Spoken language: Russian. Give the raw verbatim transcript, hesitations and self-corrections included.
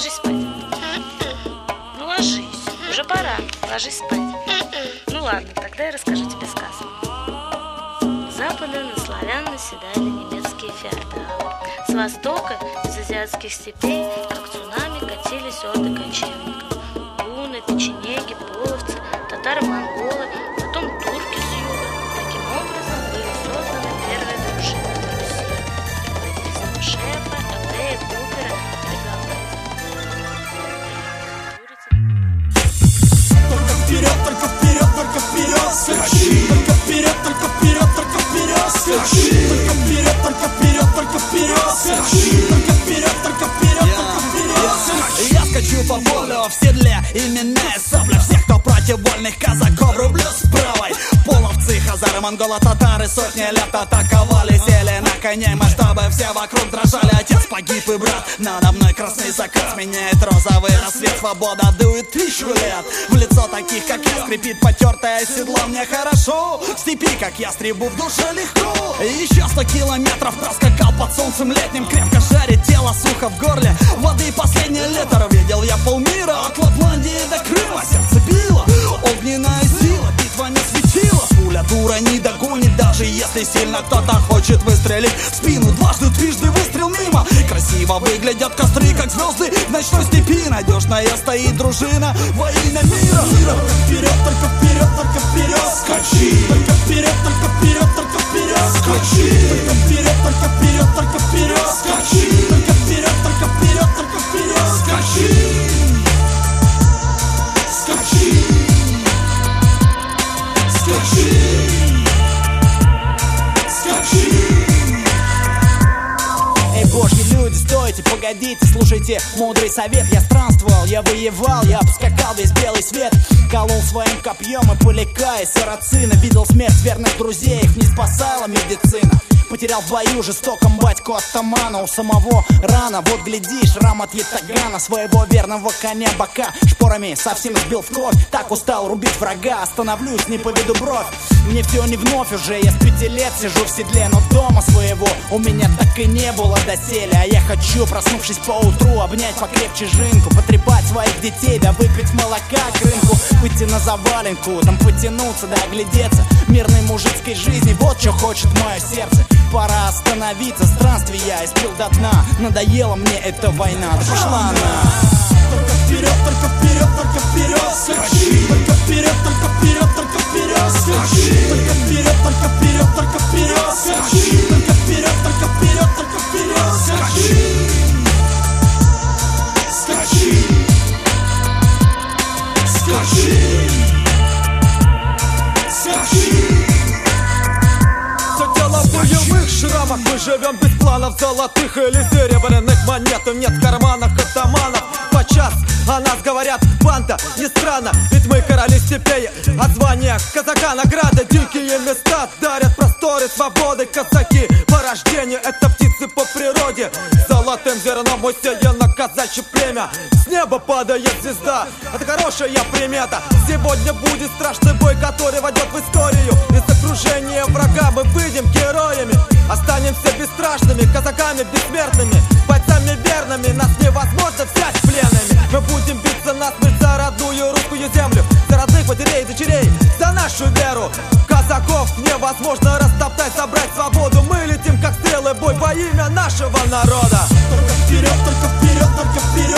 ложись спать. Ну ложись, уже пора, ложись спать. Ну ладно, тогда я расскажу тебе сказку. С запада на славян наседали немецкие феодалы. С востока, из азиатских степей, как цунами, катились орды кочевников. Гуны, печенеги, половцы, татары-монголы, потом турки с юга. Таким образом были созданы первые дружины на Руси. Под водительством Шефа, Элея, Купера и Галлайза. Только вперед, только вперед, только вперед, скачи. Только вперед, только вперед, только вперед, скачи. Только вперед, только вперед, только вперед, скачи. Только вперед, только вперед, только вперед, скачи. Я скачу по полю в седле, именная сабля всех, кто против вольных казаков, рублю с правой. Половцы, хазары, монголы, татары сотни лет атаковали, сели на коней масштабы, все вокруг дрожали. Отец погиб и брат, надо мной красный закат сменяет розовый рассвет. Свобода дует тысячу лет в лицо таких, как я, скрипит потертое седло. Мне хорошо, в степи, как я, стрибу в душе легко. И еще сто километров проскакал под солнцем летним, крепко жарит тело, сухо в горле, воды последний литр. Видел я полмира, от Лапландии до Крыма. Сердце било, огненная сила, битва не светила. Пуля дура не догонит, даже если сильно кто-то хочет выстрелить в спину. Дважды, трижды выстрел мимо. Красиво выглядят костры, как звезды в ночной степи. Надежная стоит дружина во имя мира. Только вперед, только вперед, только вперед, скачи. Только вперед, только вперед, только вперед, скачи. Только вперед, только вперед, только вперед, скачи. Только вперед, только вперед, только вперед, скачи. Скачи. Скачи. Скачи. Эй, божьи люди, стойте, погодите, слушайте мудрый совет. Я странствовал, я воевал, я обскакал весь белый свет. Колол своим копьем и поликая сарацина. Видел смерть верных друзей, их не спасала медицина. Потерял в бою жестоком батьку атамана. У самого рана, вот глядишь, рам от ятагана. Своего верного коня бока шпорами совсем сбил в кровь. Так устал рубить врага, остановлюсь, не поведу бровь. Мне все не вновь уже, я с пяти лет сижу в седле, но дома своего у меня так и не было доселе. А я хочу, проснувшись поутру, обнять покрепче жинку, потрепать своих детей, да выпить молока к рынку, выйти на заваленку, там потянуться, да оглядеться мирной мужицкой жизни. Вот что хочет мое сердце. Пора остановиться, странствие я испил до дна. Надоела мне эта война, да пошла она. Только вперед, только вперед, только вперед, скачи. Только вперед, только вперед, только вперед, скачи. Только вперед, только вперед, только вперед, скачи. Только вперед, только вперед, только вперед, скачи. Скачи. Скачи. Скачи. Все тело в боевых шрамах, мы живем без планов золотых или серебряных монет. И нет в карманах атаманов подчас о нас говорят банда. Не странно, ведь мы короли степей. От звания казака награды, дикие места дарят просторы свободы. Казаки по рождению, это птицы по природе. Золотым зерном усеяно казачье племя. С неба падает звезда, это хорошая примета. Сегодня будет страшный бой, который войдет в историю. Из окружения врага мы выйдем героями. Останемся бесстрашными, казаками бессмертными, бойцами верными. Нас невозможно взять пленными. Мы будем биться насмерть за родную русскую землю, за родных матерей и дочерей, за нашу веру. Казаков невозможно растоптать, собрать свободу. Мы летим как стрелы, бой во имя нашего народа. Только вперед, только вперед, только вперед.